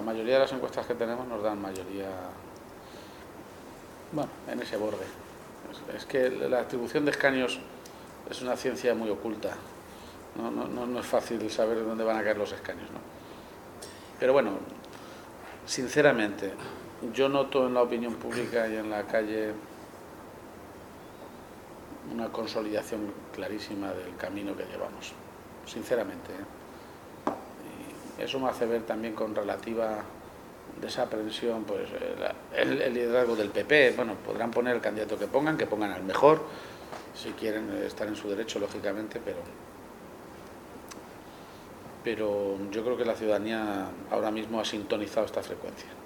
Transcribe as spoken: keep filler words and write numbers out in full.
mayoría de las encuestas que tenemos nos dan mayoría, bueno, en ese borde. Es, es que la atribución de escaños es una ciencia muy oculta. No, no, no, no es fácil saber dónde van a caer los escaños, ¿no? Pero bueno, sinceramente, yo noto en la opinión pública y en la calle una consolidación clarísima del camino que llevamos, sinceramente, ¿eh? Y eso me hace ver también con relativa desaprensión pues el, el liderazgo del P P. Bueno, podrán poner el candidato que pongan, que pongan al mejor, si quieren estar en su derecho, lógicamente, pero pero yo creo que la ciudadanía ahora mismo ha sintonizado esta frecuencia.